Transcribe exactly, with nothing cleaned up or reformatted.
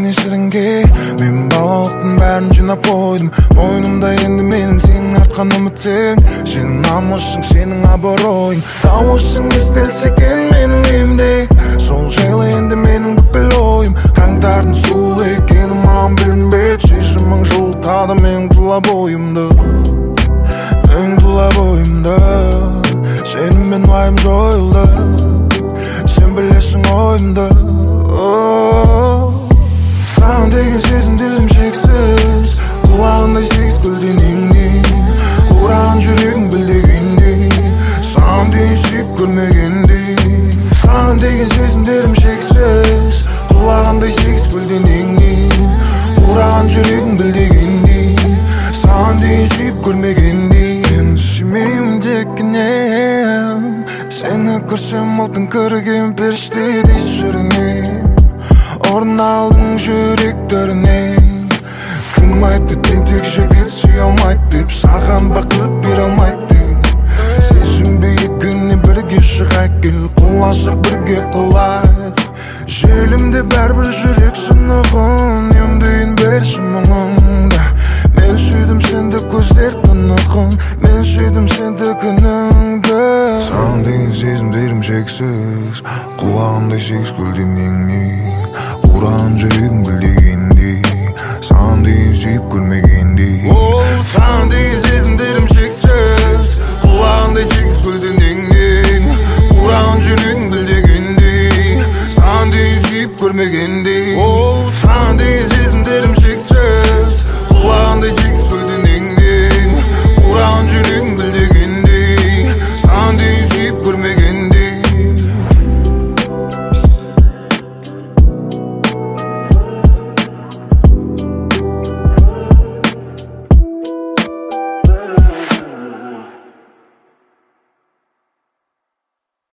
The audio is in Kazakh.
seni шірінге мен балықтың бәрін жинап қойдым мойнымда енді менің сенің артқан үмітің сенің намысың сенің абыройың дауысың естілсе екен менің үйімде сол жайлы енді менің бүкіл ойым қаңтардың суық екені маған білінбеді шешімің жылытады менің тұла бойымды менің тұла бойымды сенімен уайым жойылды сен білесің ойымды саған деген сезімдерім шексіз құлағындай сегіз көлденеңнен қураған жүрегің білдегендей саған дейін сүйіп көрмегендей саған деген сезімдерім шексіз құлағындай сегіз көлденеңнен қураған жүрегің білдегендей саған дейін сүйіп көрмегендей мен сүймеймін дегеннен сені көрсем алтын көрген періштедей сүрінемін орын алдың жүректерінен кім айтты тентек жігіт сүйе алмайды деп саған бақыт бере алмайды деп сезінбе екеуіне бірге шығайық кел құласақ бірге құлайық желімде бәрібір жүрек сынығын емдейін берші мұңыңды мен сүйдім сенді көздер тынықын мен сүйдім сенді күніңді саған деген сезімдерім шексіз құлағындай сегіз көлденеңнен қураған жүрегің білдегендей саған дейін сүйіп көрмегендей саған дейін